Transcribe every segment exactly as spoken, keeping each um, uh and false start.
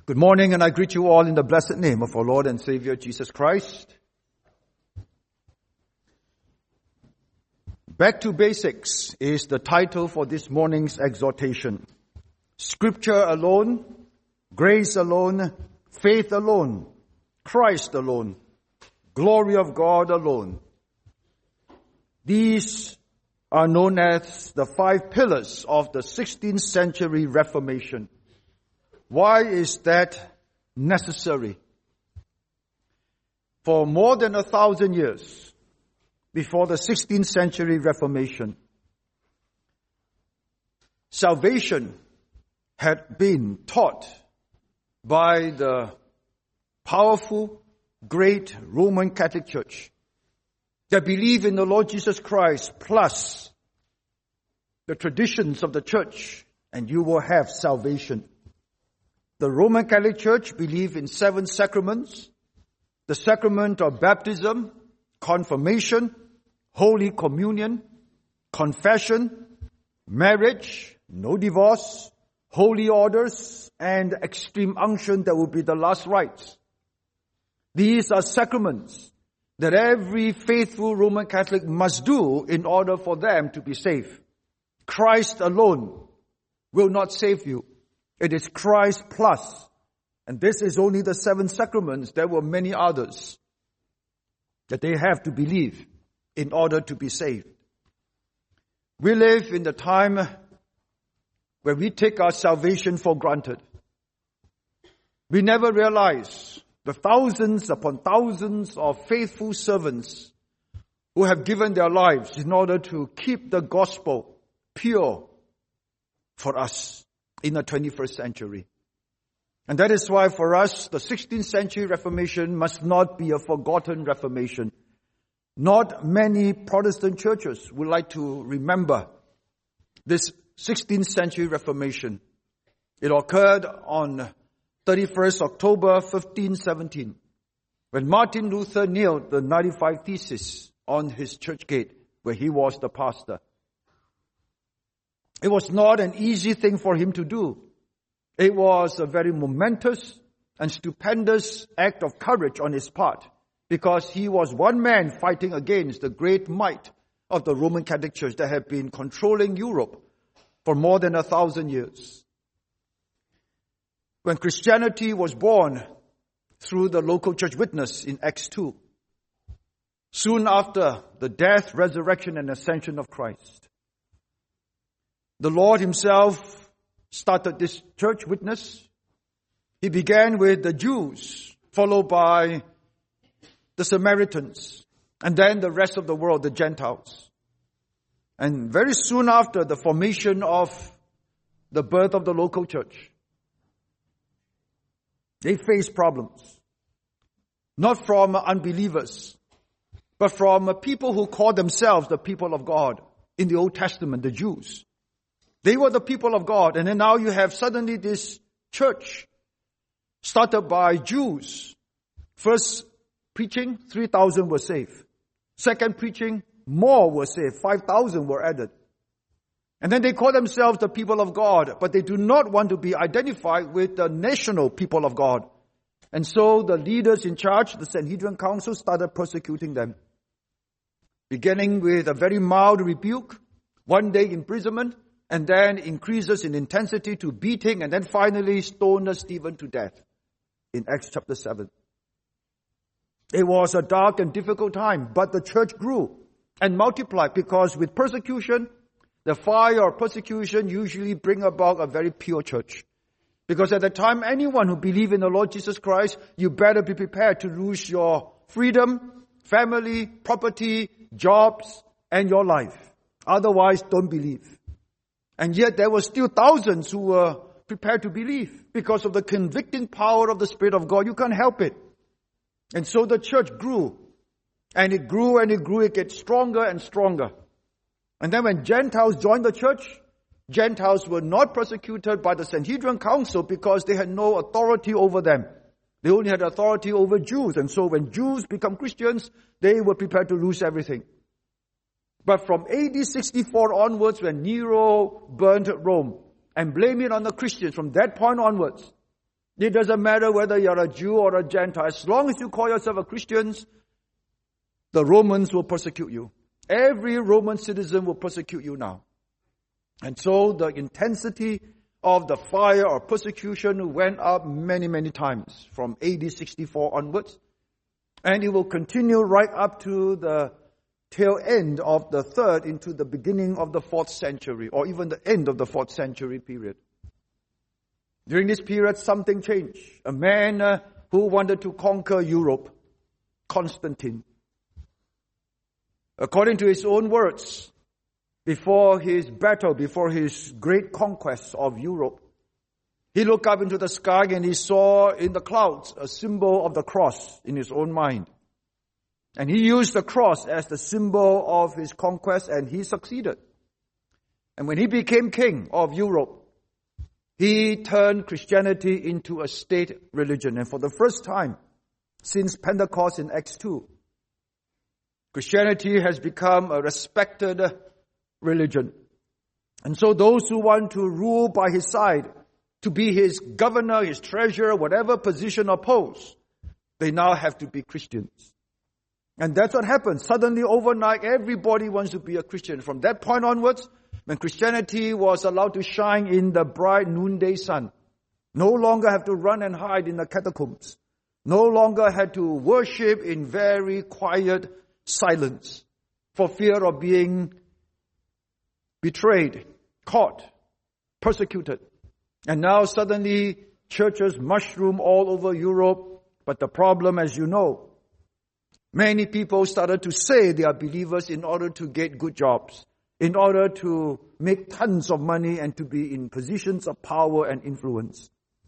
Good morning, and I greet you all in the blessed name of our Lord and Savior Jesus Christ. Back to Basics is the title for this morning's exhortation. Scripture alone, grace alone, faith alone, Christ alone, glory of God alone. These are known as the five pillars of the sixteenth century Reformation. Why is that necessary? For more than a thousand years before the sixteenth century Reformation, salvation had been taught by the powerful, great Roman Catholic Church that believe in the Lord Jesus Christ plus the traditions of the church, and you will have salvation. The Roman Catholic Church believe in seven sacraments: the sacrament of baptism, confirmation, Holy Communion, confession, marriage, no divorce, holy orders, and extreme unction that will be the last rites. These are sacraments that every faithful Roman Catholic must do in order for them to be saved. Christ alone will not save you. It is Christ plus. And this is only the seven sacraments. There were many others that they have to believe in order to be saved. We live in the time where we take our salvation for granted. We never realize the thousands upon thousands of faithful servants who have given their lives in order to keep the gospel pure for us in the twenty-first century. And that is why for us, the sixteenth century Reformation must not be a forgotten Reformation. Not many Protestant churches would like to remember this sixteenth century Reformation. It occurred on thirty-first October fifteen seventeen, when Martin Luther nailed the ninety-five Theses on his church gate where he was the pastor. It was not an easy thing for him to do. It was a very momentous and stupendous act of courage on his part, because he was one man fighting against the great might of the Roman Catholic Church that had been controlling Europe for more than a thousand years. When Christianity was born through the local church witness in Acts two, soon after the death, resurrection, and ascension of Christ, the Lord himself started this church witness. He began with the Jews, followed by the Samaritans, and then the rest of the world, the Gentiles. And very soon after the formation of the birth of the local church, they faced problems. Not from unbelievers, but from people who call themselves the people of God in the Old Testament, the Jews. They were the people of God, and then now you have suddenly this church started by Jews. First preaching, three thousand were saved. Second preaching, more were saved. five thousand were added. And then they call themselves the people of God, but they do not want to be identified with the national people of God. And so the leaders in charge, the Sanhedrin Council, started persecuting them. Beginning with a very mild rebuke, one day imprisonment, and then increases in intensity to beating, and then finally stoned Stephen to death in Acts chapter seven. It was a dark and difficult time, but the church grew and multiplied, because with persecution, the fire of persecution usually bring about a very pure church. Because at the time, anyone who believes in the Lord Jesus Christ, you better be prepared to lose your freedom, family, property, jobs, and your life. Otherwise, don't believe. And yet there were still thousands who were prepared to believe because of the convicting power of the Spirit of God. You can't help it. And so the church grew. And it grew and it grew. It gets stronger and stronger. And then when Gentiles joined the church, Gentiles were not persecuted by the Sanhedrin Council because they had no authority over them. They only had authority over Jews. And so when Jews become Christians, they were prepared to lose everything. But from A D sixty-four onwards, when Nero burned Rome and blamed it on the Christians, from that point onwards, It doesn't matter whether you're a Jew or a Gentile. As long as you call yourself a Christian, the Romans will persecute you. Every Roman citizen will persecute you now. And so the intensity of the fire or persecution went up many, many times from A D sixty-four onwards. And it will continue right up to the tail end of the third into the beginning of the fourth century, or even the end of the fourth century period. During this period, something changed. A man uh, who wanted to conquer Europe, Constantine, according to his own words, before his battle, before his great conquest of Europe, he looked up into the sky and he saw in the clouds a symbol of the cross in his own mind. And he used the cross as the symbol of his conquest, and he succeeded. And when he became king of Europe, he turned Christianity into a state religion. And for the first time since Pentecost in Acts two, Christianity has become a respected religion. And so those who want to rule by his side, to be his governor, his treasurer, whatever position or post, they now have to be Christians. And that's what happened. Suddenly, overnight, everybody wants to be a Christian. From that point onwards, when Christianity was allowed to shine in the bright noonday sun, no longer have to run and hide in the catacombs, no longer had to worship in very quiet silence for fear of being betrayed, caught, persecuted. And now suddenly churches mushroom all over Europe. But the problem, as you know, many people started to say they are believers in order to get good jobs, in order to make tons of money and to be in positions of power and influence.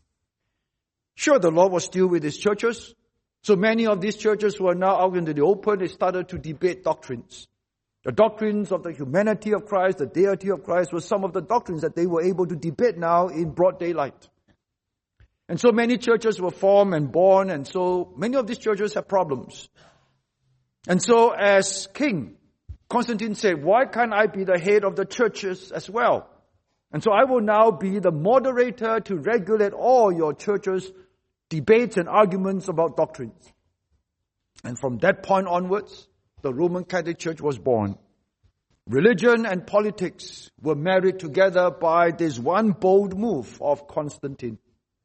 Sure, the Lord was still with his churches. So many of these churches who are now out into the open, they started to debate doctrines. The doctrines of the humanity of Christ, the deity of Christ, were some of the doctrines that they were able to debate now in broad daylight. And so many churches were formed and born, and so many of these churches have problems. And so as king, Constantine said, why can't I be the head of the churches as well? And so I will now be the moderator to regulate all your churches' debates and arguments about doctrines. And from that point onwards, the Roman Catholic Church was born. Religion and politics were married together by this one bold move of Constantine.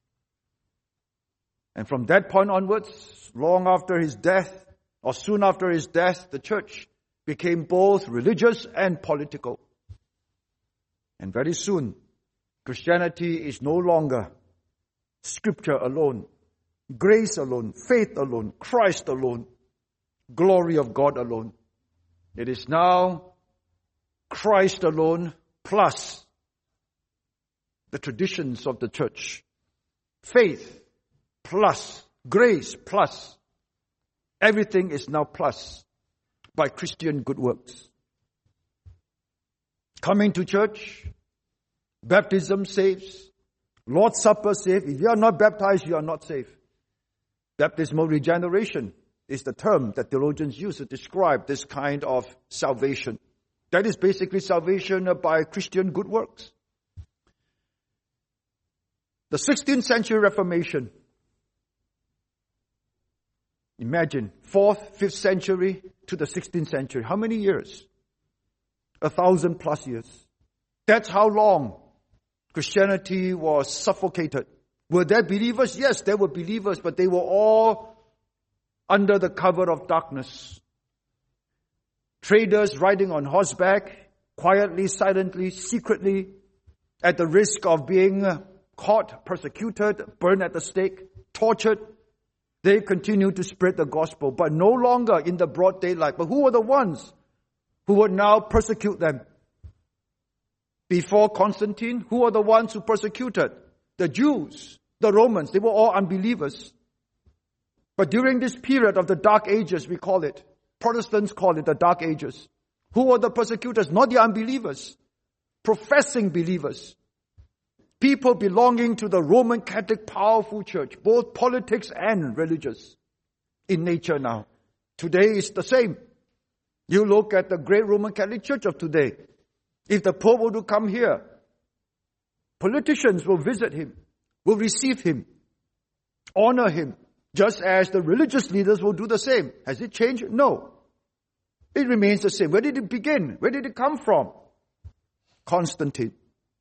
And from that point onwards, long after his death, or soon after his death, the church became both religious and political. And very soon, Christianity is no longer Scripture alone, grace alone, faith alone, Christ alone, glory of God alone. It is now Christ alone plus the traditions of the church. Faith plus grace plus. Everything is now plus by Christian good works. Coming to church, baptism saves, Lord's Supper saves. If you are not baptized, you are not saved. Baptismal regeneration is the term that theologians use to describe this kind of salvation. That is basically salvation by Christian good works. The sixteenth century Reformation. Imagine, fourth, fifth century to the sixteenth century. How many years? A thousand plus years. That's how long Christianity was suffocated. Were there believers? Yes, there were believers, but they were all under the cover of darkness. Traders riding on horseback, quietly, silently, secretly, at the risk of being caught, persecuted, burned at the stake, tortured. They continued to spread the gospel, but no longer in the broad daylight. But who were the ones who would now persecute them? Before Constantine, who were the ones who persecuted? The Jews, the Romans. They were all unbelievers. But during this period of the Dark Ages, we call it, Protestants call it the Dark Ages. Who were the persecutors? Not the unbelievers. Professing believers. People belonging to the Roman Catholic powerful church, both politics and religious in nature now. Today is the same. You look at the great Roman Catholic Church of today. If the Pope were to come here, politicians will visit him, will receive him. honor him, just as the religious leaders will do the same. Has it changed? No. It remains the same. Where did it begin? Where did it come from? Constantine.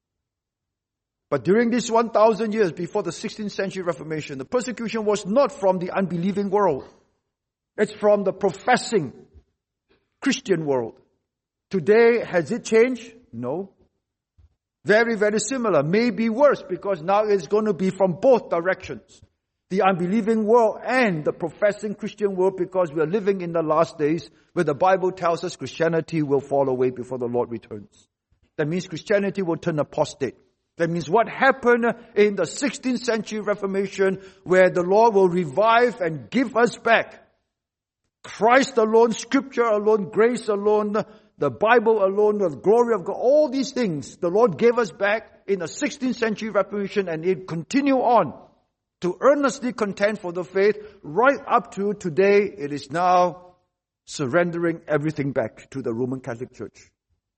But during these one thousand years before the sixteenth century Reformation, the persecution was not from the unbelieving world. It's from the professing Christian world. Today, has it changed? No. Very, very similar. Maybe worse, because now it's going to be from both directions. The unbelieving world and the professing Christian world, because we are living in the last days where the Bible tells us Christianity will fall away before the Lord returns. That means Christianity will turn apostate. That means what happened in the sixteenth century Reformation, where the Lord will revive and give us back Christ alone, Scripture alone, grace alone, the Bible alone, the glory of God, all these things the Lord gave us back in the sixteenth century Reformation, and it continue on to earnestly contend for the faith right up to today. It is now surrendering everything back to the Roman Catholic Church.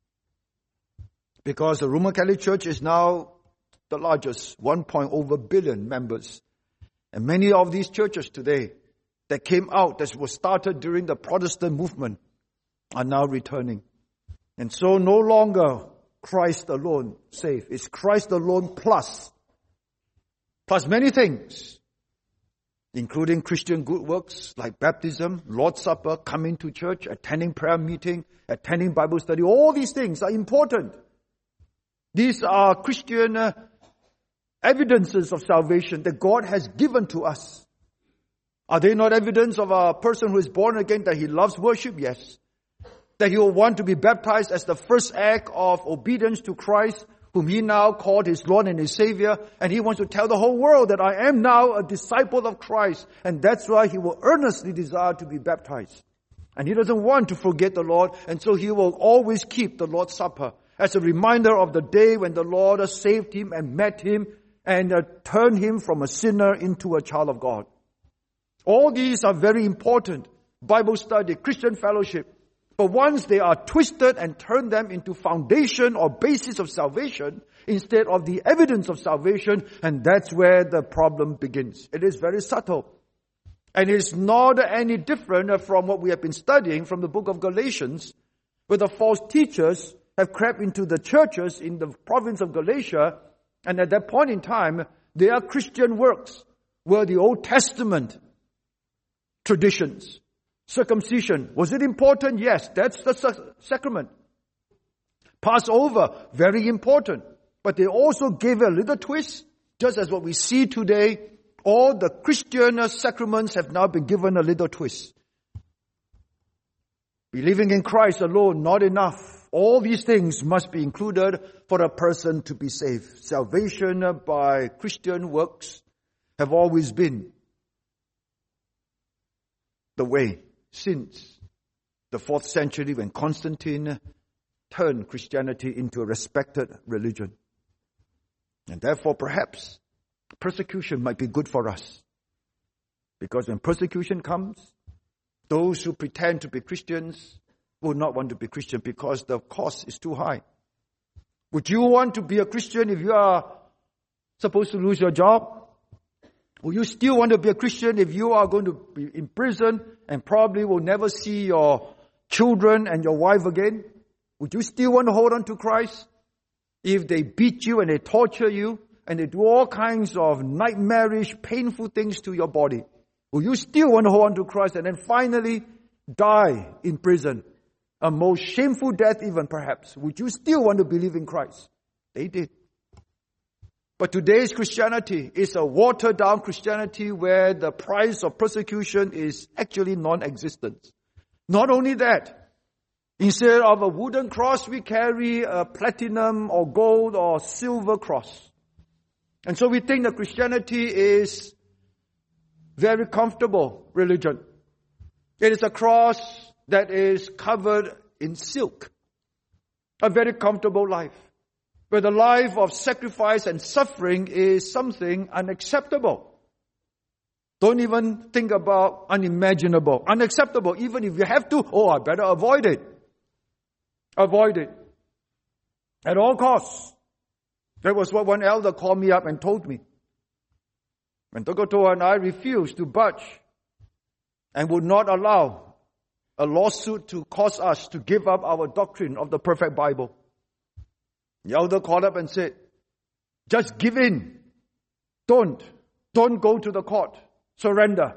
Because the Roman Catholic Church is now the largest, one point over billion members. And many of these churches today that came out, that was started during the Protestant movement, are now returning. And so no longer Christ alone save. It's Christ alone plus. Plus many things, including Christian good works like baptism, Lord's Supper, coming to church, attending prayer meeting, attending Bible study. All these things are important. These are Christian uh, evidences of salvation that God has given to us. Are they not evidence of a person who is born again, that he loves worship? Yes. That he will want to be baptized as the first act of obedience to Christ, whom he now called his Lord and his Savior. And he wants to tell the whole world that I am now a disciple of Christ. And that's why he will earnestly desire to be baptized. And he doesn't want to forget the Lord. And so he will always keep the Lord's Supper as a reminder of the day when the Lord saved him and met him and uh, turned him from a sinner into a child of God. All these are very important. Bible study, Christian fellowship. But once they are twisted and turn them into foundation or basis of salvation instead of the evidence of salvation, and that's where the problem begins. It is very subtle. And it is not any different from what we have been studying from the book of Galatians, where the false teachers have crept into the churches in the province of Galatia, and at that point in time, their Christian works were the Old Testament traditions. Circumcision, was it important? Yes, that's the sacrament. Passover, very important. But they also gave a little twist, just as what we see today. All the Christian sacraments have now been given a little twist. Believing in Christ alone, not enough. All these things must be included for a person to be saved. Salvation by Christian works have always been the way since the fourth century, when Constantine turned Christianity into a respected religion. And therefore, perhaps, persecution might be good for us. Because when persecution comes, those who pretend to be Christians will not want to be Christian because the cost is too high. Would you want to be a Christian if you are supposed to lose your job? Will you still want to be a Christian if you are going to be in prison and probably will never see your children and your wife again? Would you still want to hold on to Christ? If they beat you and they torture you and they do all kinds of nightmarish, painful things to your body, will you still want to hold on to Christ and then finally die in prison? A most shameful death even perhaps. Would you still want to believe in Christ? They did. But today's Christianity is a watered-down Christianity where the price of persecution is actually non-existent. Not only that, instead of a wooden cross, we carry a platinum or gold or silver cross. And so we think that Christianity is very comfortable religion. It is a cross that is covered in silk. A very comfortable life, where the life of sacrifice and suffering is something unacceptable. Don't even think about unimaginable, unacceptable. Even if you have to, oh, I better avoid it. Avoid it. At all costs. That was what one elder called me up and told me. When Tokotoa and I refused to budge and would not allow a lawsuit to cause us to give up our doctrine of the perfect Bible, the elder called up and said, just give in. Don't. Don't go to the court. Surrender.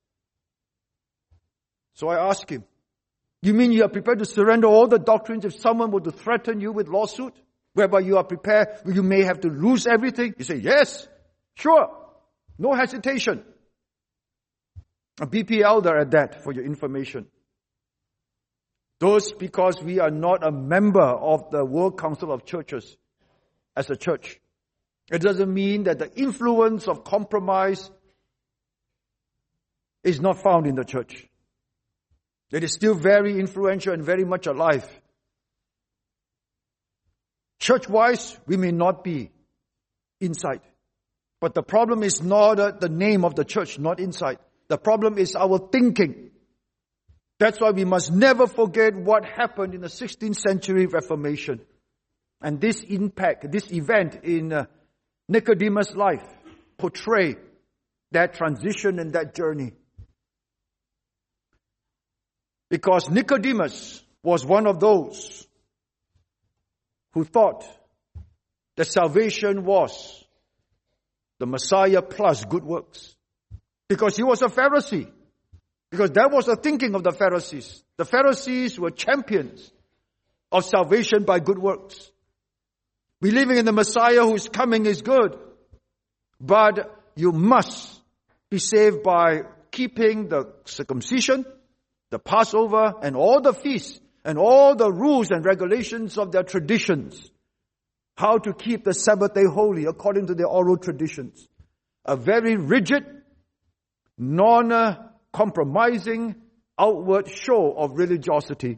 So I asked him, you mean you are prepared to surrender all the doctrines if someone were to threaten you with lawsuit? Whereby you are prepared, you may have to lose everything? He said, yes, sure. No hesitation. A B P elder at that, for your information. Those because we are not a member of the World Council of Churches as a church. It doesn't mean that the influence of compromise is not found in the church. It is still very influential and very much alive. Church-wise, we may not be inside. But the problem is not uh, the name of the church, not inside. The problem is our thinking. That's why we must never forget what happened in the sixteenth century Reformation. And this impact, this event in uh, Nicodemus' life portray that transition and that journey. Because Nicodemus was one of those who thought that salvation was the Messiah plus good works. Because he was a Pharisee. Because that was the thinking of the Pharisees. The Pharisees were champions of salvation by good works. Believing in the Messiah whose coming is good. But you must be saved by keeping the circumcision, the Passover, and all the feasts, and all the rules and regulations of their traditions. How to keep the Sabbath day holy according to their oral traditions. A very rigid, non-compromising outward show of religiosity.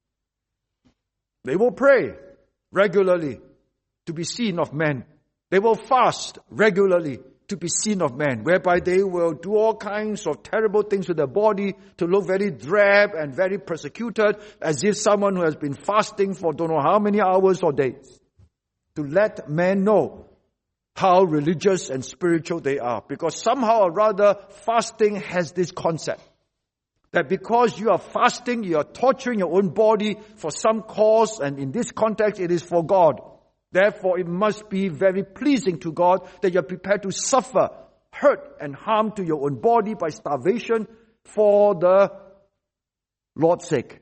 They will pray regularly to be seen of men. They will fast regularly to be seen of men, whereby they will do all kinds of terrible things to their body to look very drab and very persecuted, as if someone who has been fasting for don't know how many hours or days. To let men know how religious and spiritual they are. Because somehow or rather, fasting has this concept. That because you are fasting, you are torturing your own body for some cause, and in this context, it is for God. Therefore, it must be very pleasing to God that you are prepared to suffer hurt and harm to your own body by starvation for the Lord's sake.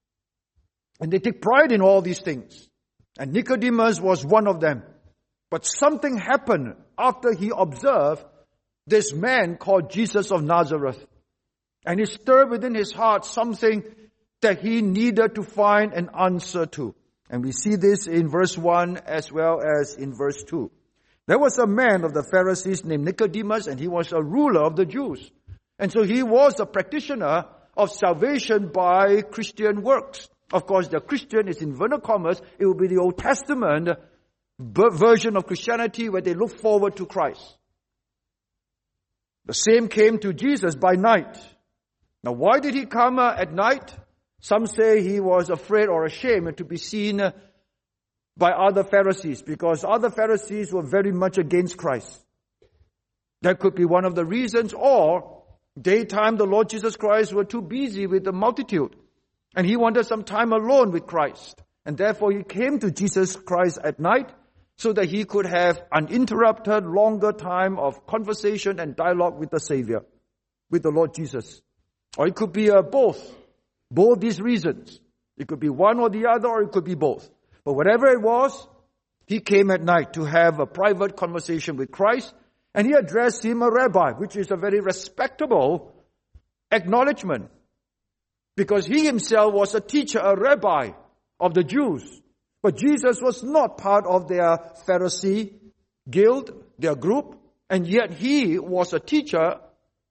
And they take pride in all these things. And Nicodemus was one of them. But something happened after he observed this man called Jesus of Nazareth. And it stirred within his heart something that he needed to find an answer to. And we see this in verse one as well as in verse two. There was a man of the Pharisees named Nicodemus, and he was a ruler of the Jews. And so he was a practitioner of salvation by Christian works. Of course, the Christian is in inverted commas. It will be the Old Testament version of Christianity where they look forward to Christ. The same came to Jesus by night. Now, why did he come uh, at night? Some say he was afraid or ashamed to be seen uh, by other Pharisees, because other Pharisees were very much against Christ. That could be one of the reasons. Or daytime the Lord Jesus Christ were too busy with the multitude, and he wanted some time alone with Christ. And therefore he came to Jesus Christ at night so that he could have uninterrupted, longer time of conversation and dialogue with the Savior, with the Lord Jesus. Or it could be uh, both. Both these reasons. It could be one or the other, or it could be both. But whatever it was, he came at night to have a private conversation with Christ, and he addressed him a rabbi, which is a very respectable acknowledgement. Because he himself was a teacher, a rabbi of the Jews. But Jesus was not part of their Pharisee guild, their group, and yet he was a teacher,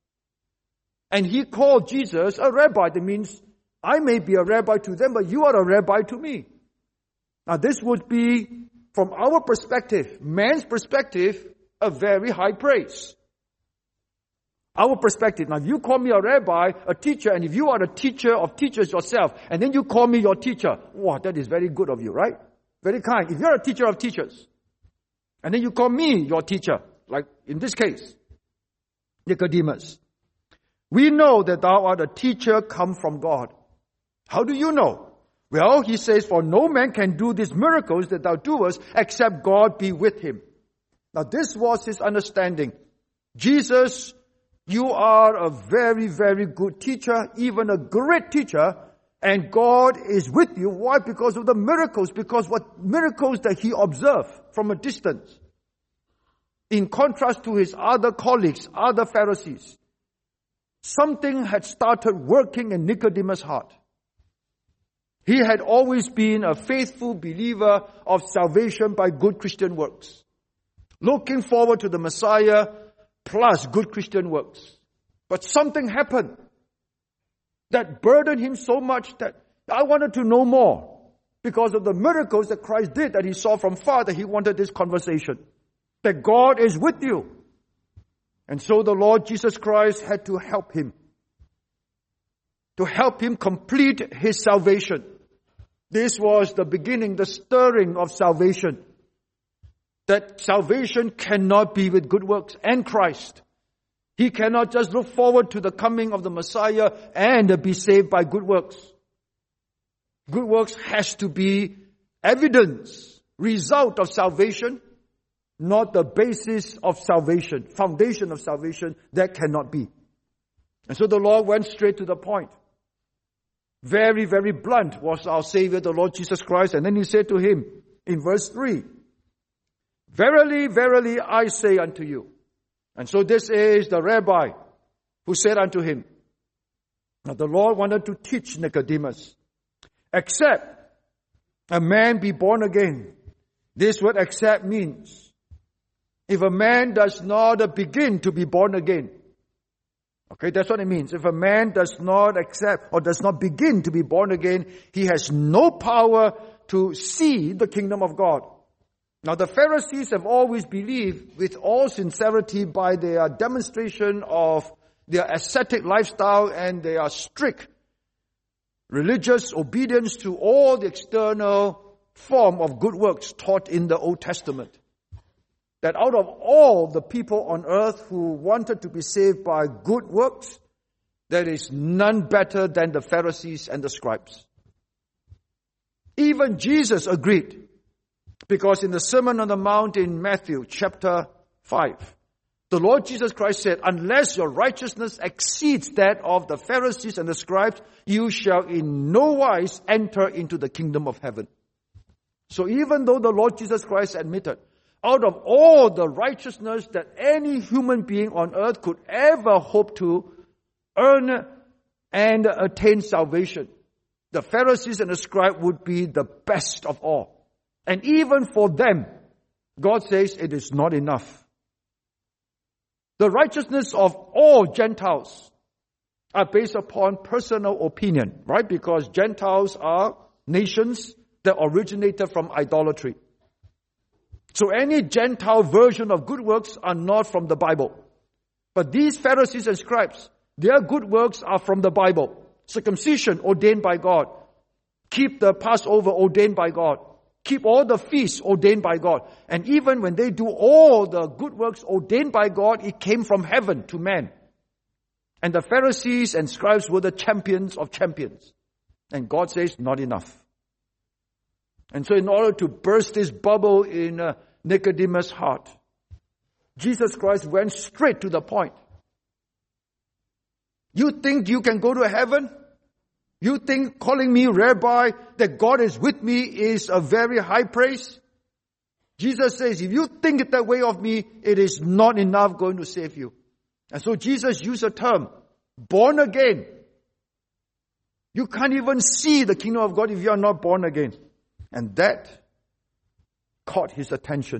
and he called Jesus a rabbi. That means, I may be a rabbi to them, but you are a rabbi to me. Now this would be, from our perspective, man's perspective, a very high praise. Our perspective. Now, if you call me a rabbi, a teacher, and if you are a teacher of teachers yourself, and then you call me your teacher, wow, that is very good of you, right? Very kind. If you're a teacher of teachers, and then you call me your teacher, like in this case, Nicodemus, we know that thou art a teacher come from God. How do you know? Well, he says, for no man can do these miracles that thou doest except God be with him. Now this was his understanding. Jesus, you are a very, very good teacher, even a great teacher, and God is with you. Why? Because of the miracles, because what miracles that he observed from a distance. In contrast to his other colleagues, other Pharisees, something had started working in Nicodemus' heart. He had always been a faithful believer of salvation by good Christian works, looking forward to the Messiah plus good Christian works. But something happened that burdened him so much that I wanted to know more because of the miracles that Christ did that he saw from far, that he wanted this conversation, that God is with you. And so the Lord Jesus Christ had to help him, to help him complete his salvation. This was the beginning, the stirring of salvation. That salvation cannot be with good works and Christ. He cannot just look forward to the coming of the Messiah and be saved by good works. Good works has to be evidence, result of salvation, not the basis of salvation, foundation of salvation. That cannot be. And so the Lord went straight to the point. Very, very blunt was our Savior, the Lord Jesus Christ. And then he said to him in verse three, verily, verily, I say unto you. And so this is the rabbi who said unto him. Now the Lord wanted to teach Nicodemus, except a man be born again. This word except means, if a man does not begin to be born again. Okay, that's what it means. If a man does not accept or does not begin to be born again, he has no power to see the kingdom of God. Now the Pharisees have always believed with all sincerity by their demonstration of their ascetic lifestyle and their strict religious obedience to all the external form of good works taught in the Old Testament, that out of all the people on earth who wanted to be saved by good works, there is none better than the Pharisees and the scribes. Even Jesus agreed, because in the Sermon on the Mount in Matthew chapter five, the Lord Jesus Christ said, unless your righteousness exceeds that of the Pharisees and the scribes, you shall in no wise enter into the kingdom of heaven. So even though the Lord Jesus Christ admitted, out of all the righteousness that any human being on earth could ever hope to earn and attain salvation, the Pharisees and the scribes would be the best of all. And even for them, God says it is not enough. The righteousness of all Gentiles are based upon personal opinion, right? Because Gentiles are nations that originated from idolatry. So any Gentile version of good works are not from the Bible. But these Pharisees and scribes, their good works are from the Bible. Circumcision ordained by God. Keep the Passover ordained by God. Keep all the feasts ordained by God. And even when they do all the good works ordained by God, it came from heaven to man. And the Pharisees and scribes were the champions of champions. And God says, not enough. And so in order to burst this bubble in uh, Nicodemus' heart, Jesus Christ went straight to the point. You think you can go to heaven? You think calling me rabbi, that God is with me, is a very high praise? Jesus says, if you think it that way of me, it is not enough going to save you. And so Jesus used a term, born again. You can't even see the kingdom of God if you are not born again. And that caught his attention.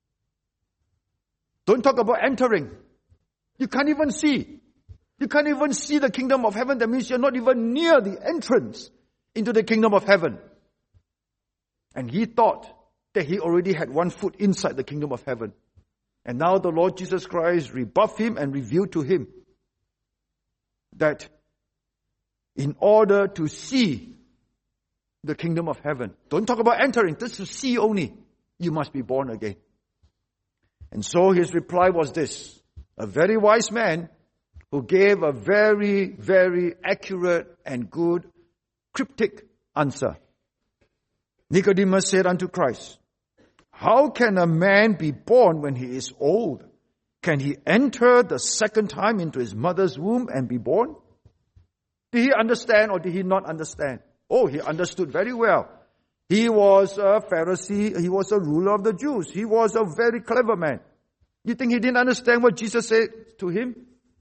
Don't talk about entering. You can't even see. You can't even see the kingdom of heaven. That means you're not even near the entrance into the kingdom of heaven. And he thought that he already had one foot inside the kingdom of heaven. And now the Lord Jesus Christ rebuffed him and revealed to him that in order to see the kingdom of heaven, don't talk about entering, this is see only, you must be born again. And so his reply was this, a very wise man who gave a very, very accurate and good cryptic answer. Nicodemus said unto Christ, how can a man be born when he is old? Can he enter the second time into his mother's womb and be born? Did he understand or did he not understand? Oh, he understood very well. He was a Pharisee. He was a ruler of the Jews. He was a very clever man. You think he didn't understand what Jesus said to him?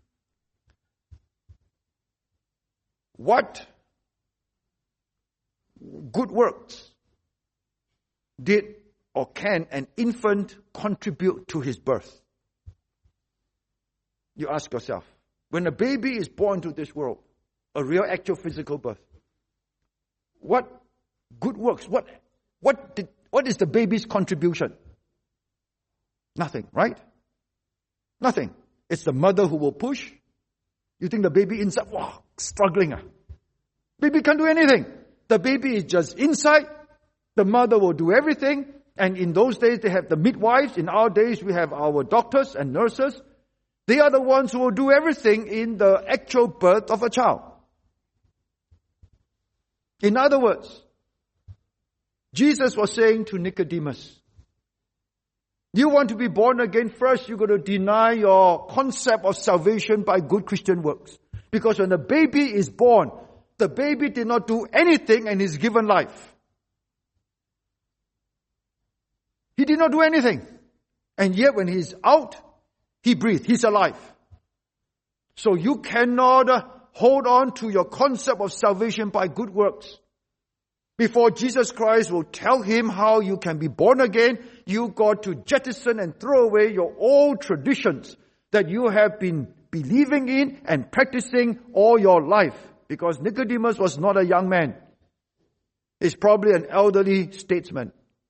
What good works did or can an infant contribute to his birth? You ask yourself, when a baby is born to this world, a real actual physical birth, what good works, what, what, did, what is the baby's contribution? Nothing, right? Nothing. It's the mother who will push. You think the baby inside, wow, struggling. Ah. Baby can't do anything. The baby is just inside. The mother will do everything. And in those days, they have the midwives. In our days, we have our doctors and nurses. They are the ones who will do everything in the actual birth of a child. In other words, Jesus was saying to Nicodemus, you want to be born again, first you're going to deny your concept of salvation by good Christian works. Because when a baby is born, the baby did not do anything and is given life. He did not do anything. And yet when he's out, he breathed. He's alive. So you cannot uh, hold on to your concept of salvation by good works. Before Jesus Christ will tell him how you can be born again, you got to jettison and throw away your old traditions that you have been believing in and practicing all your life. Because Nicodemus was not a young man. He's probably an elderly statesman.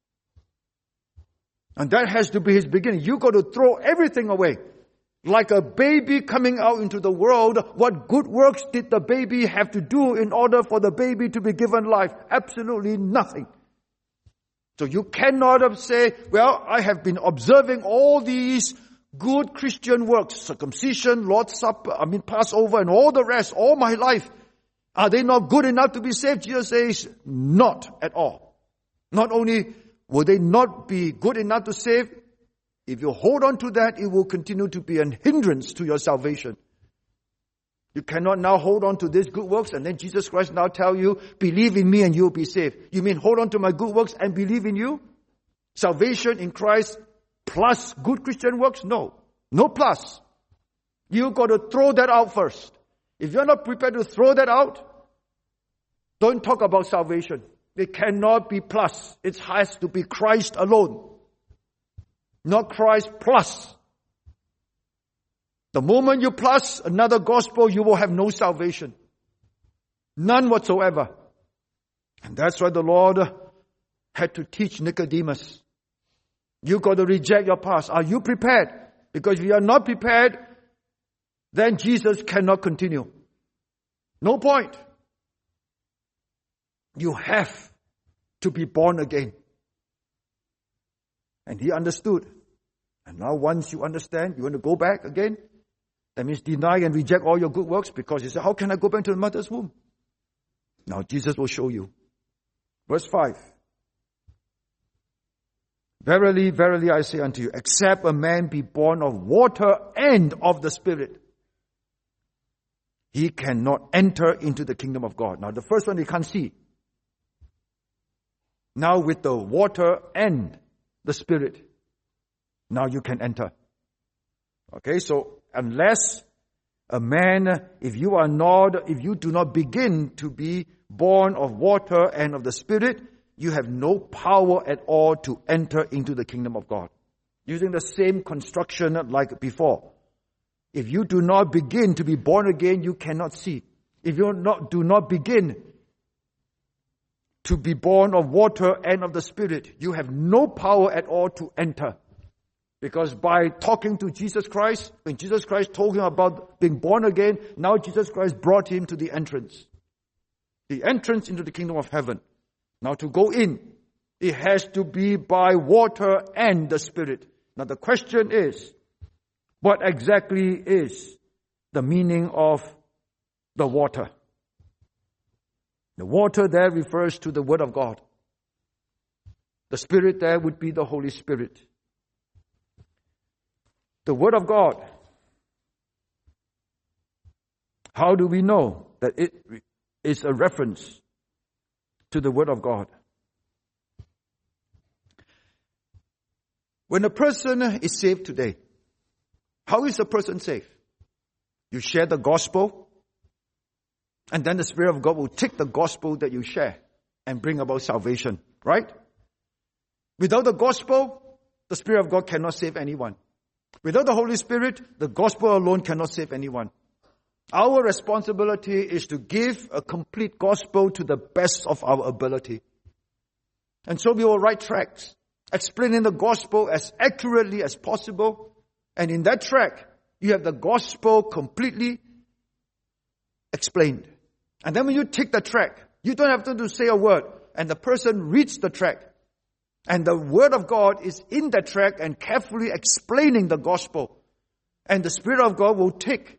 And that has to be his beginning. You got to throw everything away. Like a baby coming out into the world, what good works did the baby have to do in order for the baby to be given life? Absolutely nothing. So you cannot say, well, I have been observing all these good Christian works, circumcision, Lord's Supper, I mean Passover and all the rest, all my life. Are they not good enough to be saved? Jesus says, not at all. Not only will they not be good enough to save, if you hold on to that, it will continue to be a hindrance to your salvation. You cannot now hold on to these good works and then Jesus Christ now tell you, believe in me and you'll be saved. You mean hold on to my good works and believe in you? Salvation in Christ plus good Christian works? No. No plus. You got to throw that out first. If you're not prepared to throw that out, don't talk about salvation. It cannot be plus. It has to be Christ alone. Not Christ plus. The moment you plus another gospel, you will have no salvation. None whatsoever. And that's why the Lord had to teach Nicodemus. You got to reject your past. Are you prepared? Because if you are not prepared, then Jesus cannot continue. No point. You have to be born again. And he understood. And now once you understand, you want to go back again? That means deny and reject all your good works because you say, how can I go back to the mother's womb? Now Jesus will show you. Verse five. Verily, verily, I say unto you, except a man be born of water and of the Spirit, he cannot enter into the kingdom of God. Now the first one he can't see. Now with the water and the Spirit, now you can enter. Okay, so unless a man, if you are not, if you do not begin to be born of water and of the Spirit, you have no power at all to enter into the kingdom of God. Using the same construction like before. If you do not begin to be born again, you cannot see. If you not, do not begin to be born of water and of the Spirit, you have no power at all to enter. Because by talking to Jesus Christ, when Jesus Christ told him about being born again, now Jesus Christ brought him to the entrance. The entrance into the kingdom of heaven. Now to go in, it has to be by water and the Spirit. Now the question is, what exactly is the meaning of the water. The water there refers to the Word of God. The Spirit there would be the Holy Spirit. The Word of God. How do we know that it is a reference to the Word of God? When a person is saved today, how is a person saved? You share the gospel, and then the Spirit of God will take the gospel that you share and bring about salvation, right? Without the gospel, the Spirit of God cannot save anyone. Without the Holy Spirit, the gospel alone cannot save anyone. Our responsibility is to give a complete gospel to the best of our ability. And so we will write tracts explaining the gospel as accurately as possible. And in that tract, you have the gospel completely explained. And then when you take the tract, you don't have to say a word. And the person reads the tract. And the Word of God is in the tract and carefully explaining the gospel. And the Spirit of God will take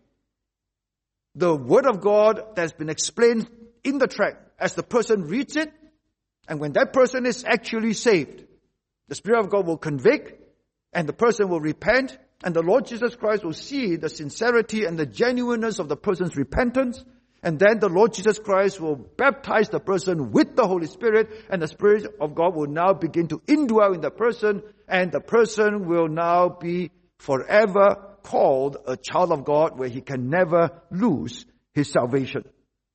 the Word of God that's been explained in the tract as the person reads it. And when that person is actually saved, the Spirit of God will convict and the person will repent. And the Lord Jesus Christ will see the sincerity and the genuineness of the person's repentance. And then the Lord Jesus Christ will baptize the person with the Holy Spirit, and the Spirit of God will now begin to indwell in the person, and the person will now be forever called a child of God, where he can never lose his salvation.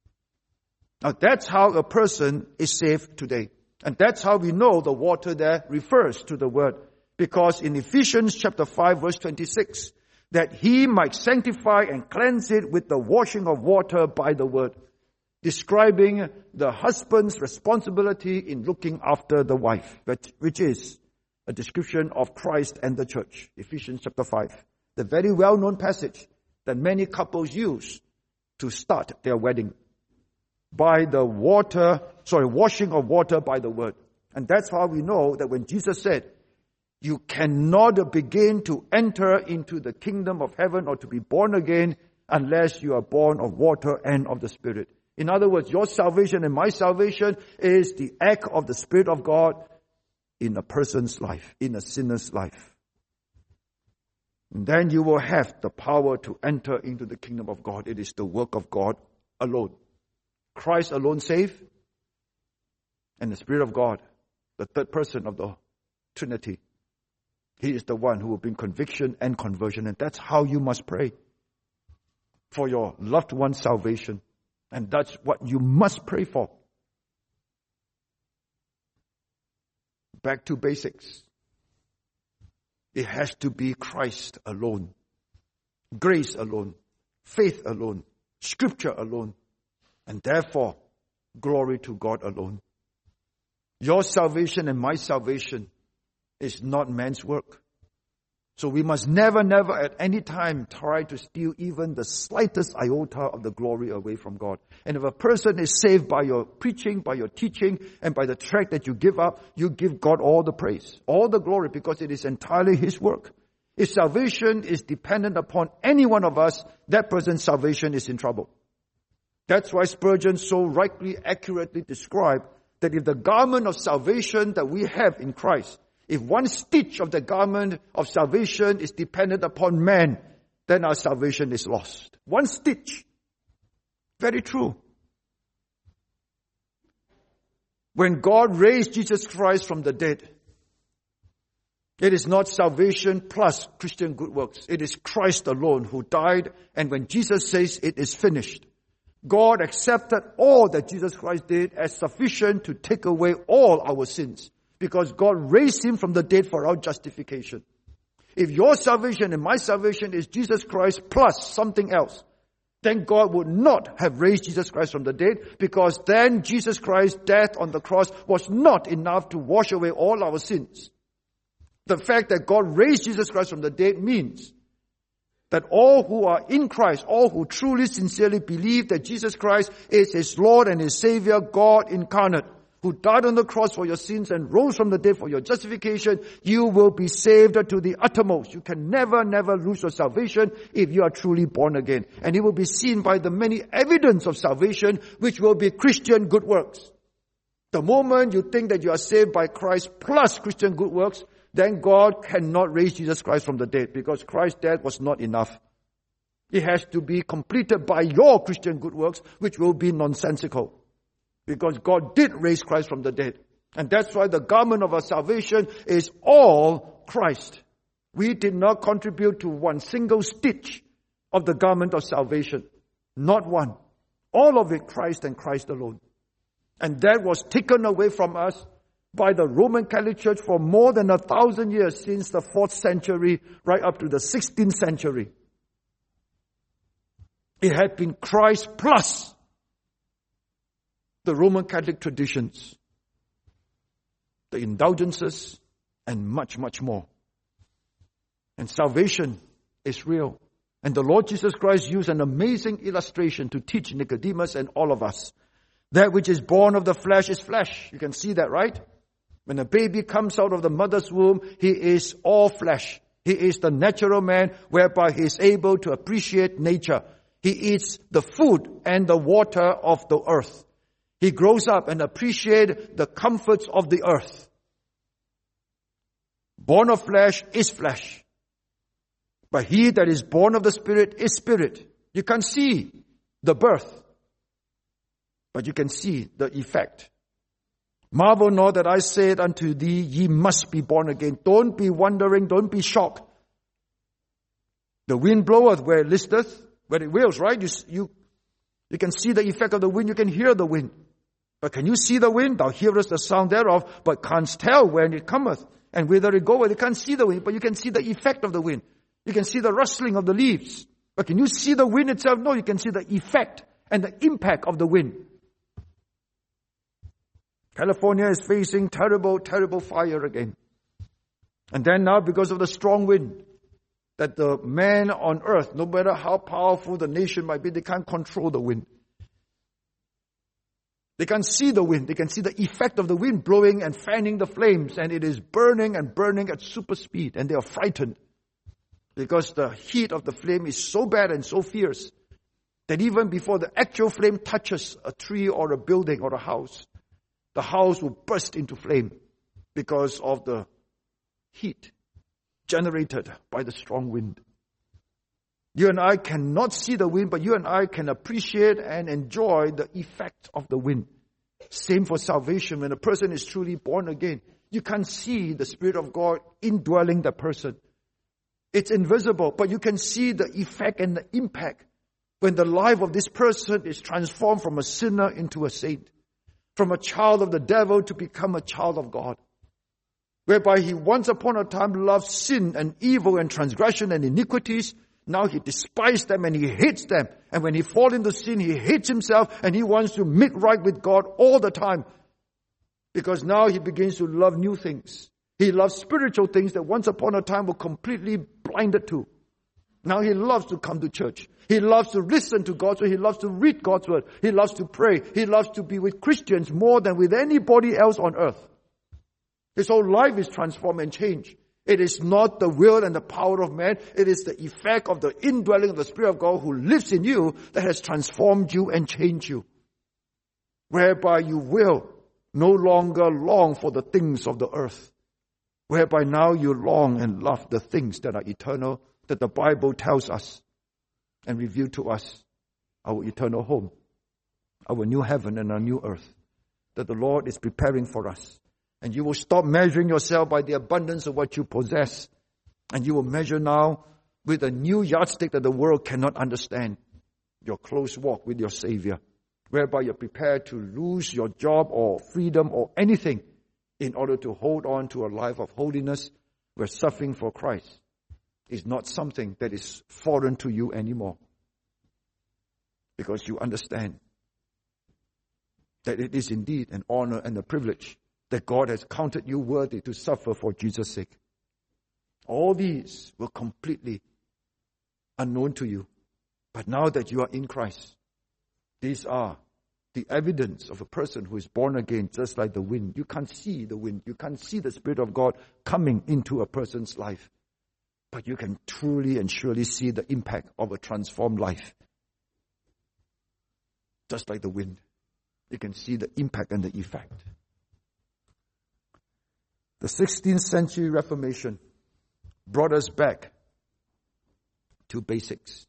Now that's how a person is saved today. And that's how we know the water there refers to the Word. Because in Ephesians chapter five verse twenty-six, that he might sanctify and cleanse it with the washing of water by the word, describing the husband's responsibility in looking after the wife, which is a description of Christ and the church. Ephesians chapter five, the very well-known passage that many couples use to start their wedding. By the water, sorry, washing of water by the word. And that's how we know that when Jesus said, you cannot begin to enter into the kingdom of heaven or to be born again unless you are born of water and of the Spirit. In other words, your salvation and my salvation is the act of the Spirit of God in a person's life, in a sinner's life. And then you will have the power to enter into the kingdom of God. It is the work of God alone. Christ alone save, and the Spirit of God, the third person of the Trinity. He is the one who will bring conviction and conversion. And that's how you must pray for your loved one's salvation. And that's what you must pray for. Back to basics. It has to be Christ alone. Grace alone. Faith alone. Scripture alone. And therefore, glory to God alone. Your salvation and my salvation is not man's work. So we must never, never at any time try to steal even the slightest iota of the glory away from God. And if a person is saved by your preaching, by your teaching, and by the tract that you give up, you give God all the praise, all the glory, because it is entirely His work. If salvation is dependent upon any one of us, that person's salvation is in trouble. That's why Spurgeon so rightly, accurately described that if the garment of salvation that we have in Christ, if one stitch of the garment of salvation is dependent upon man, then our salvation is lost. One stitch. Very true. When God raised Jesus Christ from the dead, it is not salvation plus Christian good works. It is Christ alone who died, and when Jesus says it is finished, God accepted all that Jesus Christ did as sufficient to take away all our sins, because God raised Him from the dead for our justification. If your salvation and my salvation is Jesus Christ plus something else, then God would not have raised Jesus Christ from the dead, because then Jesus Christ's death on the cross was not enough to wash away all our sins. The fact that God raised Jesus Christ from the dead means that all who are in Christ, all who truly, sincerely believe that Jesus Christ is His Lord and His Savior, God incarnate, who died on the cross for your sins and rose from the dead for your justification, you will be saved to the uttermost. You can never, never lose your salvation if you are truly born again. And it will be seen by the many evidence of salvation, which will be Christian good works. The moment you think that you are saved by Christ plus Christian good works, then God cannot raise Jesus Christ from the dead, because Christ's death was not enough. It has to be completed by your Christian good works, which will be nonsensical. Because God did raise Christ from the dead. And that's why the garment of our salvation is all Christ. We did not contribute to one single stitch of the garment of salvation. Not one. All of it Christ and Christ alone. And that was taken away from us by the Roman Catholic Church for more than a thousand years, since the fourth century right up to the sixteenth century. It had been Christ plus the Roman Catholic traditions, the indulgences, and much, much more. And salvation is real. And the Lord Jesus Christ used an amazing illustration to teach Nicodemus and all of us. That which is born of the flesh is flesh. You can see that, right? When a baby comes out of the mother's womb, he is all flesh. He is the natural man, whereby he is able to appreciate nature. He eats the food and the water of the earth. He grows up and appreciates the comforts of the earth. Born of flesh is flesh. But he that is born of the Spirit is spirit. You can't see the birth, but you can see the effect. Marvel not that I said unto thee, ye must be born again. Don't be wondering, don't be shocked. The wind bloweth where it listeth, where it wills, right? You, you, you can see the effect of the wind, you can hear the wind. But can you see the wind? Thou hearest the sound thereof, but canst tell when it cometh, and whither it goeth. You can't see the wind, but you can see the effect of the wind. You can see the rustling of the leaves. But can you see the wind itself? No, you can see the effect and the impact of the wind. California is facing terrible, terrible fire again. And then now, because of the strong wind, that the man on earth, no matter how powerful the nation might be, they can't control the wind. They can't see the wind. They can see the effect of the wind blowing and fanning the flames, and it is burning and burning at super speed, and they are frightened because the heat of the flame is so bad and so fierce that even before the actual flame touches a tree or a building or a house, the house will burst into flame because of the heat generated by the strong wind. You and I cannot see the wind, but you and I can appreciate and enjoy the effect of the wind. Same for salvation. When a person is truly born again, you can't see the Spirit of God indwelling the person. It's invisible, but you can see the effect and the impact when the life of this person is transformed from a sinner into a saint, from a child of the devil to become a child of God. Whereby he once upon a time loved sin and evil and transgression and iniquities. Now he despises them and he hates them. And when he falls into sin, he hates himself and he wants to make right with God all the time. Because now he begins to love new things. He loves spiritual things that once upon a time were completely blinded to. Now he loves to come to church. He loves to listen to God's word. He loves to read God's word. He loves to pray. He loves to be with Christians more than with anybody else on earth. His whole life is transformed and changed. It is not the will and the power of man. It is the effect of the indwelling of the Spirit of God who lives in you that has transformed you and changed you. Whereby you will no longer long for the things of the earth. Whereby now you long and love the things that are eternal, that the Bible tells us and revealed to us. Our eternal home, our new heaven and our new earth, that the Lord is preparing for us. And you will stop measuring yourself by the abundance of what you possess. And you will measure now with a new yardstick that the world cannot understand. Your close walk with your Savior. Whereby you're prepared to lose your job or freedom or anything in order to hold on to a life of holiness where suffering for Christ is not something that is foreign to you anymore. Because you understand that it is indeed an honor and a privilege that God has counted you worthy to suffer for Jesus' sake. All these were completely unknown to you. But now that you are in Christ, these are the evidence of a person who is born again, just like the wind. You can't see the wind. You can't see the Spirit of God coming into a person's life. But you can truly and surely see the impact of a transformed life. Just like the wind. You can see the impact and the effect. The sixteenth century Reformation brought us back to basics.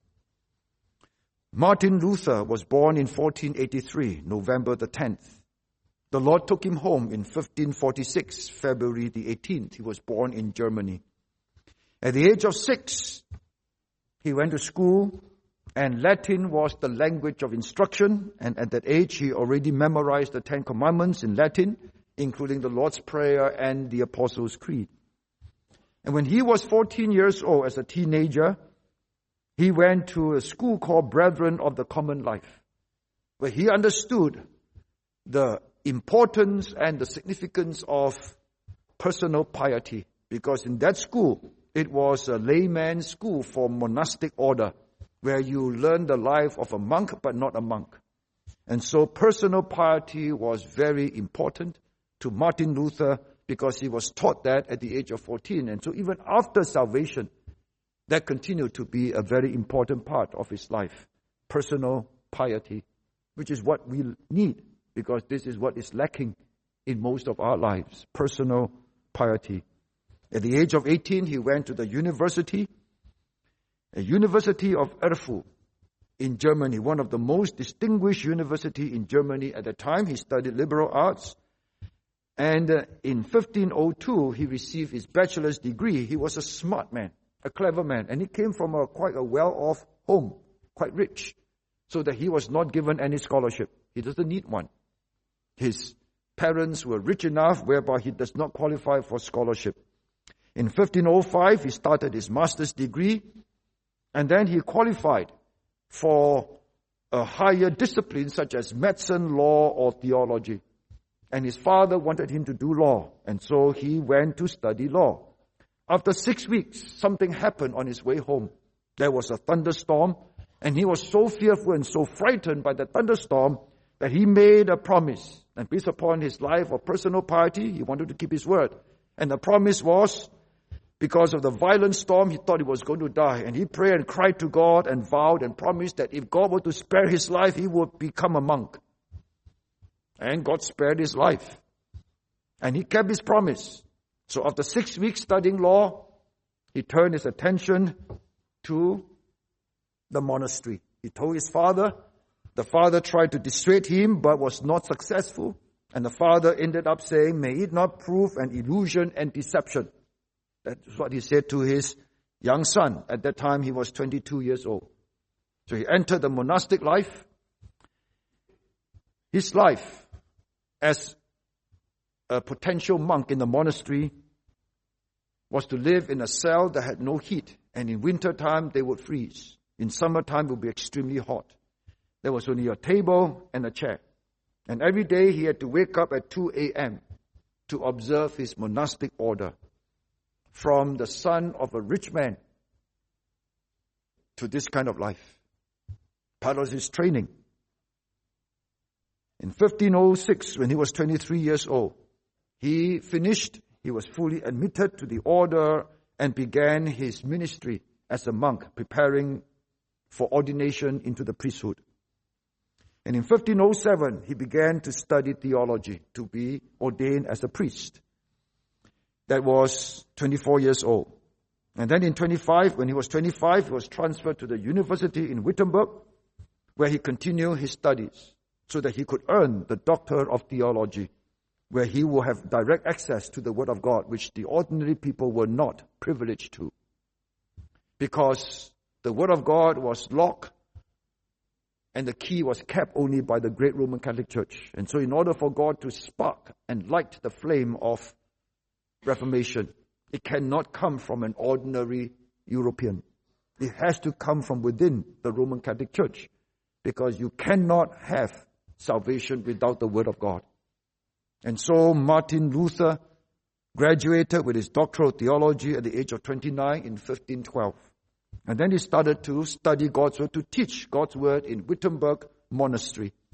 Martin Luther was born in fourteen eighty-three, November the tenth. The Lord took him home in fifteen forty-six, February the eighteenth. He was born in Germany. At the age of six, he went to school, and Latin was the language of instruction, and at that age he already memorized the Ten Commandments in Latin, including the Lord's Prayer and the Apostles' Creed. And when he was fourteen years old, as a teenager, he went to a school called Brethren of the Common Life, where he understood the importance and the significance of personal piety, because in that school, it was a layman's school for monastic order, where you learn the life of a monk, but not a monk. And so personal piety was very important to Martin Luther, because he was taught that at the age of fourteen. And so even after salvation, that continued to be a very important part of his life. Personal piety, which is what we need, because this is what is lacking in most of our lives. Personal piety. At the age of eighteen, he went to the university, a university of Erfurt in Germany, one of the most distinguished universities in Germany at the time. He studied liberal arts. And uh, in fifteen oh two, he received his bachelor's degree. He was a smart man, a clever man, and he came from a quite a well-off home, quite rich, so that he was not given any scholarship. He doesn't need one. His parents were rich enough whereby he does not qualify for scholarship. In fifteen oh five, he started his master's degree, and then he qualified for a higher discipline such as medicine, law, or theology. And his father wanted him to do law, and so he went to study law. After six weeks, something happened on his way home. There was a thunderstorm, and he was so fearful and so frightened by the thunderstorm that he made a promise. And based upon his life of personal piety, he wanted to keep his word. And the promise was, because of the violent storm, he thought he was going to die. And he prayed and cried to God and vowed and promised that if God were to spare his life, he would become a monk. And God spared his life. And he kept his promise. So after six weeks studying law, he turned his attention to the monastery. He told his father. The father tried to dissuade him, but was not successful. And the father ended up saying, may it not prove an illusion and deception. That's what he said to his young son. At that time, he was twenty-two years old. So he entered the monastic life. His life as a potential monk in the monastery was to live in a cell that had no heat. And in winter time, they would freeze. In summertime, it would be extremely hot. There was only a table and a chair. And every day, he had to wake up at two a.m. to observe his monastic order. From the son of a rich man to this kind of life. Part of his training. In fifteen oh six, when he was twenty-three years old, he finished, he was fully admitted to the order and began his ministry as a monk, preparing for ordination into the priesthood. And in fifteen oh seven, he began to study theology, to be ordained as a priest. That was twenty-four years old. And then in twenty-five, when he was twenty-five, he was transferred to the university in Wittenberg, where he continued his studies so that he could earn the Doctor of Theology, where he will have direct access to the Word of God, which the ordinary people were not privileged to. Because the Word of God was locked and the key was kept only by the great Roman Catholic Church. And so in order for God to spark and light the flame of Reformation, it cannot come from an ordinary European. It has to come from within the Roman Catholic Church, because you cannot have salvation without the Word of God. And so Martin Luther graduated with his doctoral theology at the age of twenty-nine in fifteen twelve. And then he started to study God's Word, to teach God's Word in Wittenberg Monastery.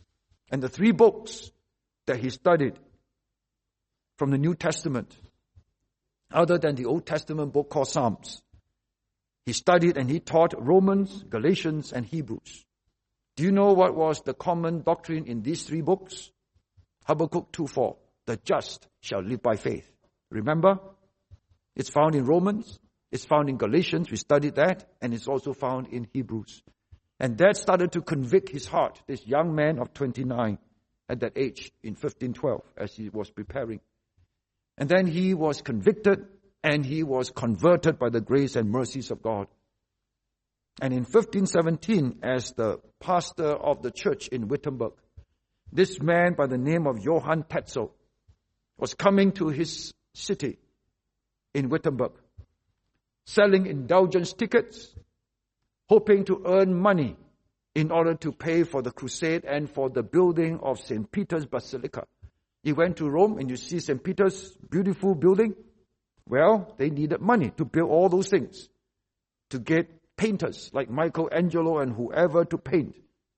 And the three books that he studied from the New Testament, other than the Old Testament book called Psalms, he studied and he taught Romans, Galatians, and Hebrews. Do you know what was the common doctrine in these three books? Habakkuk two four. The just shall live by faith. Remember? It's found in Romans. It's found in Galatians. We studied that. And it's also found in Hebrews. And that started to convict his heart, this young man of twenty-nine at that age in fifteen twelve as he was preparing. And then he was convicted and he was converted by the grace and mercies of God. And in fifteen seventeen, as the pastor of the church in Wittenberg, this man by the name of Johann Tetzel was coming to his city in Wittenberg, selling indulgence tickets, hoping to earn money in order to pay for the crusade and for the building of Saint Peter's Basilica. You went to Rome and you see Saint Peter's beautiful building. Well, they needed money to build all those things, to get painters like Michelangelo and whoever to paint.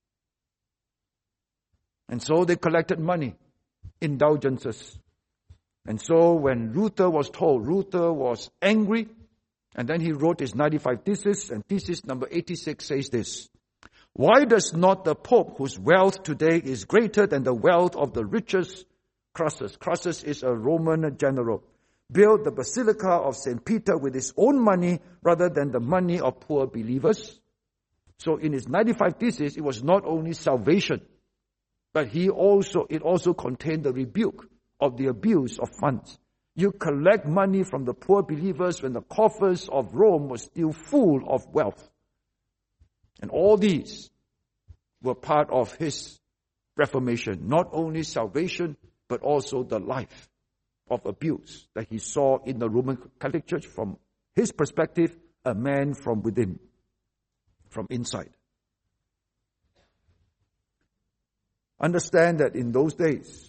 And so they collected money, indulgences. And so when Luther was told, Luther was angry, and then he wrote his ninety-five Theses, and thesis number eighty-six says this: why does not the Pope, whose wealth today is greater than the wealth of the richest, Crassus, Crassus is a Roman general, build the Basilica of Saint Peter with his own money rather than the money of poor believers? So in his ninety-five Theses, it was not only salvation, but he also it also contained the rebuke of the abuse of funds. You collect money from the poor believers when the coffers of Rome were still full of wealth. And all these were part of his Reformation. Not only salvation, but also the life of abuse that he saw in the Roman Catholic Church from his perspective, a man from within, from inside. Understand that in those days,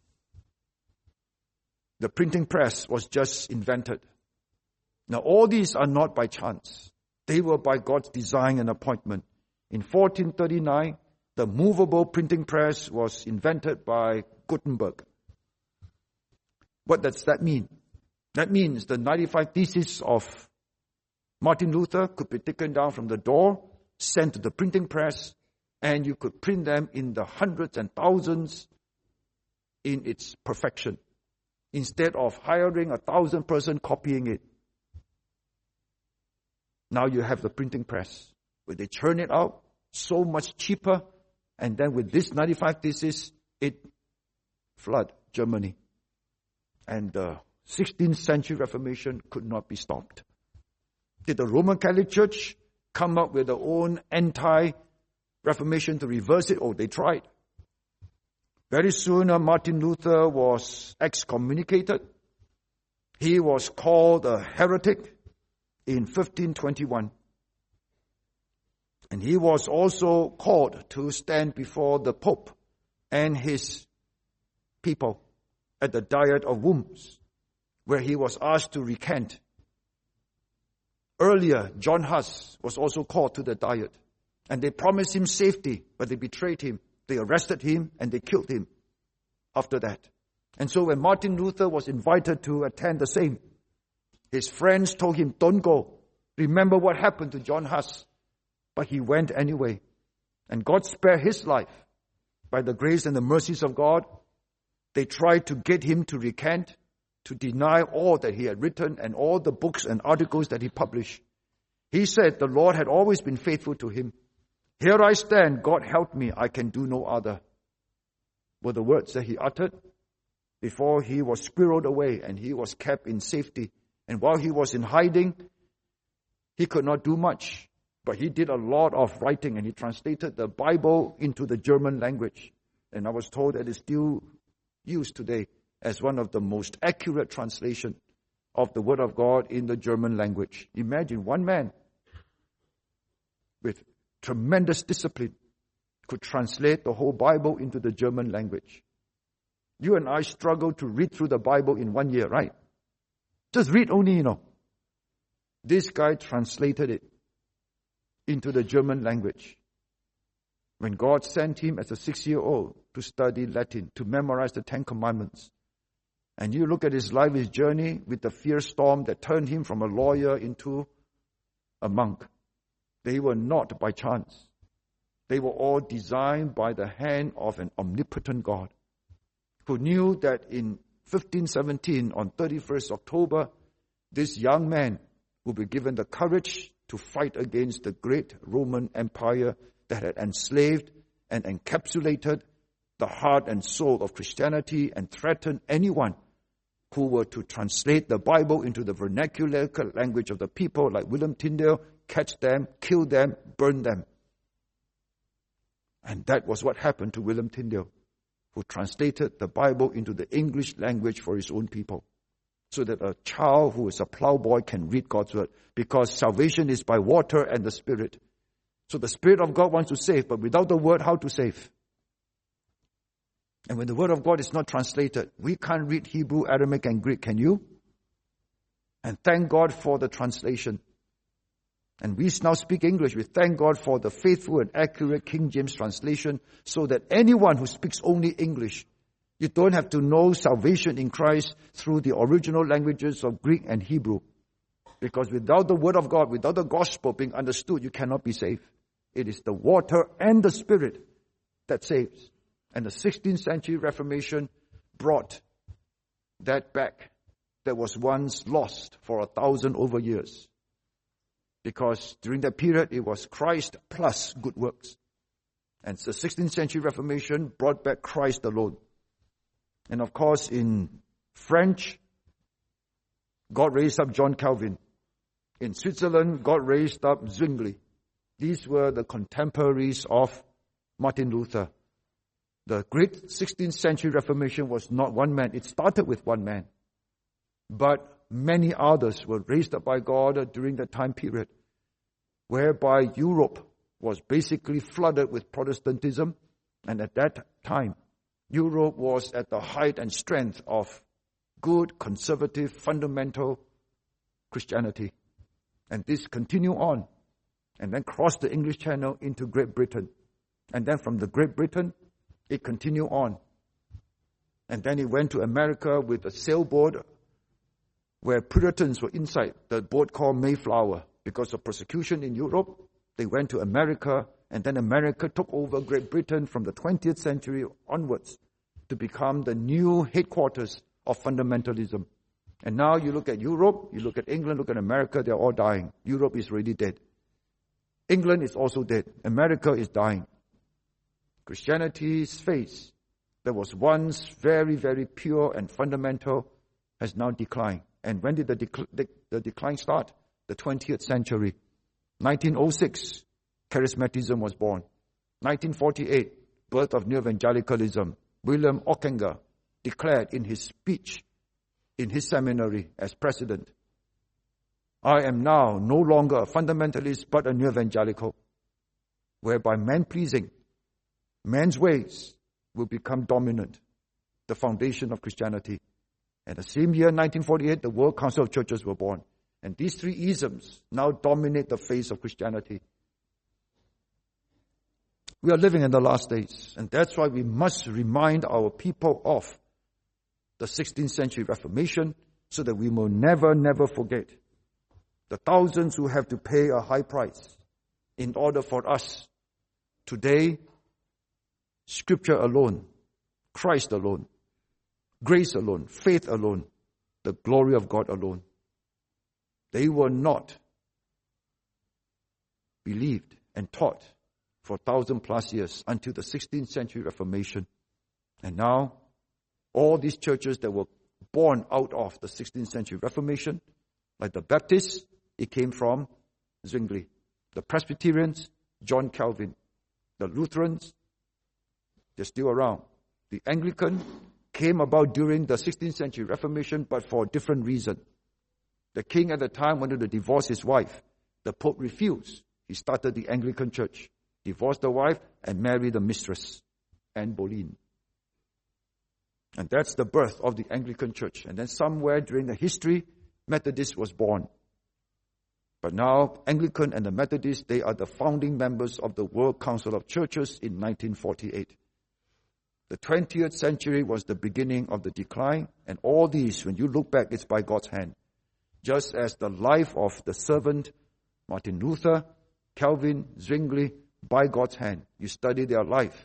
the printing press was just invented. Now, all these are not by chance. They were by God's design and appointment. In fourteen thirty-nine, the movable printing press was invented by Gutenberg. What does that mean? That means the ninety-five Theses of Martin Luther could be taken down from the door, sent to the printing press, and you could print them in the hundreds and thousands in its perfection, instead of hiring a thousand person copying it. Now you have the printing press, where they churn it out so much cheaper, and then with this ninety-five Theses, it flood Germany. And the sixteenth century Reformation could not be stopped. Did the Roman Catholic Church come up with their own anti-Reformation to reverse it? Oh, they tried. Very soon, uh, Martin Luther was excommunicated. He was called a heretic in fifteen twenty-one. And he was also called to stand before the Pope and his people at the Diet of Worms, where he was asked to recant. Earlier, John Huss was also called to the Diet, and they promised him safety, but they betrayed him. They arrested him and they killed him after that. And so when Martin Luther was invited to attend the same, his friends told him, don't go. Remember what happened to John Huss. But he went anyway. And God spared his life. By the grace and the mercies of God, they tried to get him to recant, to deny all that he had written and all the books and articles that he published. He said the Lord had always been faithful to him. Here I stand, God help me, I can do no other, were the words that he uttered before he was squirreled away and he was kept in safety. And while he was in hiding, he could not do much, but he did a lot of writing and he translated the Bible into the German language. And I was told that it's still used today as one of the most accurate translations of the Word of God in the German language. Imagine one man with tremendous discipline could translate the whole Bible into the German language. You and I struggle to read through the Bible in one year, right? Just read only, you know. This guy translated it into the German language. when God sent him as a six-year-old to study Latin, to memorize the Ten Commandments. And you look at his life, his journey with the fierce storm that turned him from a lawyer into a monk. They were not by chance. They were all designed by the hand of an omnipotent God who knew that in fifteen seventeen, on thirty-first October, this young man would be given the courage to fight against the great Roman Empire that had enslaved and encapsulated the heart and soul of Christianity and threatened anyone who were to translate the Bible into the vernacular language of the people, like William Tyndale, catch them, kill them, burn them. And that was what happened to William Tyndale, who translated the Bible into the English language for his own people, so that a child who is a plowboy can read God's word, because salvation is by water and the Spirit. So the Spirit of God wants to save, but without the word, how to save? And when the word of God is not translated, we can't read Hebrew, Aramaic, and Greek. Can you? And thank God for the translation. And we now speak English. We thank God for the faithful and accurate King James translation, so that anyone who speaks only English, you don't have to know salvation in Christ through the original languages of Greek and Hebrew. Because without the word of God, without the gospel being understood, you cannot be saved. It is the water and the Spirit that saves. And the sixteenth century Reformation brought that back that was once lost for a thousand over years. Because during that period, it was Christ plus good works. And the sixteenth century Reformation brought back Christ alone. And of course, in French, God raised up John Calvin. In Switzerland, God raised up Zwingli. These were the contemporaries of Martin Luther. The great sixteenth century Reformation was not one man. It started with one man. But many others were raised up by God during that time period, whereby Europe was basically flooded with Protestantism. And at that time, Europe was at the height and strength of good, conservative, fundamental Christianity. And this continued on, and then crossed the English Channel into Great Britain. And then from the Great Britain, it continued on. And then it went to America with a sailboat where Puritans were inside, the boat called Mayflower. Because of persecution in Europe, they went to America, and then America took over Great Britain from the twentieth century onwards to become the new headquarters of fundamentalism. And now you look at Europe, you look at England, look at America, they're all dying. Europe is already dead. England is also dead. America is dying. Christianity's face, that was once very, very pure and fundamental, has now declined. And when did the, dec- the, the decline start? The twentieth century. nineteen oh six, charismatism was born. nineteen forty-eight, birth of new evangelicalism. William Ockenger declared in his speech in his seminary as president, I am now no longer a fundamentalist but a new evangelical, whereby man-pleasing, man's ways will become dominant, the foundation of Christianity. And the same year, nineteen forty-eight, the World Council of Churches were born. And these three isms now dominate the face of Christianity. We are living in the last days, and that's why we must remind our people of the sixteenth century Reformation, so that we will never, never forget the thousands who have to pay a high price in order for us today, Scripture alone, Christ alone, grace alone, faith alone, the glory of God alone. They were not believed and taught for a thousand plus years until the sixteenth century Reformation. And now, all these churches that were born out of the sixteenth century Reformation, like the Baptists, it came from Zwingli. The Presbyterians, John Calvin. The Lutherans, they're still around. The Anglican came about during the sixteenth century Reformation, but for a different reason. The king at the time wanted to divorce his wife. The Pope refused. He started the Anglican Church, divorced the wife, and married the mistress, Anne Boleyn. And that's the birth of the Anglican Church. And then somewhere during the history, Methodist was born. But now, Anglican and the Methodist, they are the founding members of the World Council of Churches in nineteen forty-eight. The twentieth century was the beginning of the decline, and all these, when you look back, it's by God's hand. Just as the life of the servant, Martin Luther, Calvin, Zwingli, by God's hand. You study their life.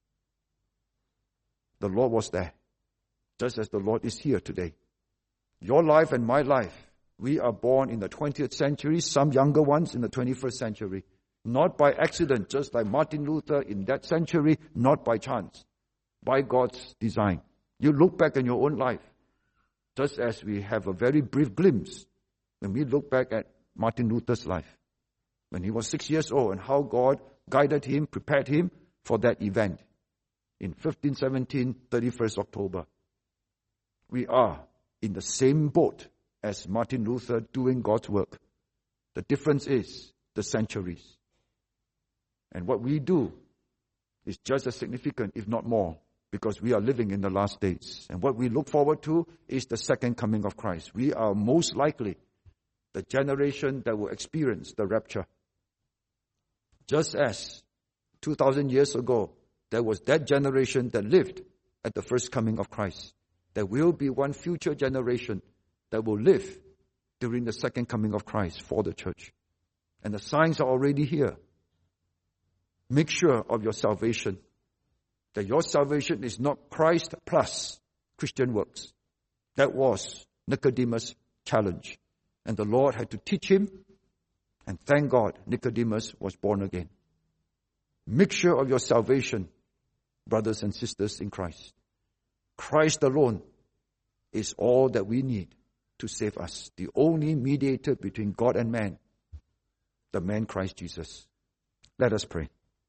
The Lord was there, just as the Lord is here today. Your life and my life, we are born in the twentieth century, some younger ones in the twenty-first century. Not by accident, just like Martin Luther in that century, not by chance, by God's design. You look back in your own life, just as we have a very brief glimpse when we look back at Martin Luther's life, when he was six years old, and how God guided him, prepared him for that event in fifteen seventeen, thirty-first October. We are in the same boat as Martin Luther doing God's work. The difference is the centuries. And what we do is just as significant, if not more, because we are living in the last days. And what we look forward to is the second coming of Christ. We are most likely the generation that will experience the rapture. Just as two thousand years ago, there was that generation that lived at the first coming of Christ. There will be one future generation that will live during the second coming of Christ for the church. And the signs are already here. Make sure of your salvation, that your salvation is not Christ plus Christian works. That was Nicodemus' challenge. And the Lord had to teach him, and thank God Nicodemus was born again. Make sure of your salvation, brothers and sisters in Christ. Christ alone is all that we need to save us. The only mediator between God and man, the man Christ Jesus. Let us pray.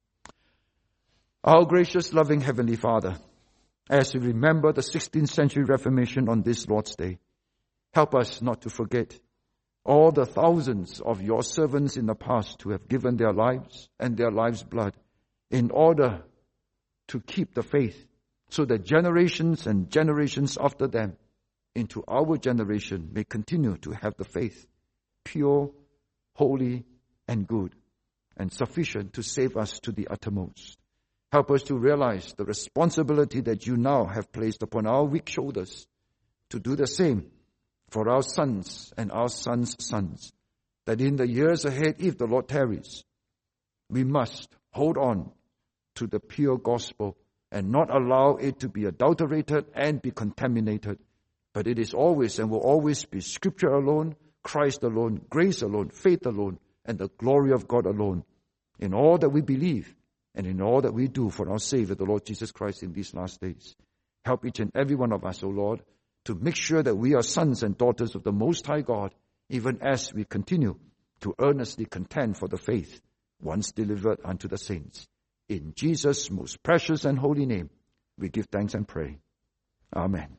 Our gracious, loving Heavenly Father, as we remember the sixteenth century Reformation on this Lord's Day, help us not to forget all the thousands of your servants in the past who have given their lives and their lives' blood in order to keep the faith, so that generations and generations after them into our generation may continue to have the faith, pure, holy, and good, and sufficient to save us to the uttermost. Help us to realize the responsibility that you now have placed upon our weak shoulders to do the same for our sons and our sons' sons, that in the years ahead, if the Lord tarries, we must hold on to the pure gospel and not allow it to be adulterated and be contaminated. But it is always and will always be Scripture alone, Christ alone, grace alone, faith alone, and the glory of God alone in all that we believe and in all that we do for our Savior, the Lord Jesus Christ, in these last days. Help each and every one of us, O Lord, to make sure that we are sons and daughters of the Most High God, even as we continue to earnestly contend for the faith once delivered unto the saints. In Jesus' most precious and holy name, we give thanks and pray. Amen.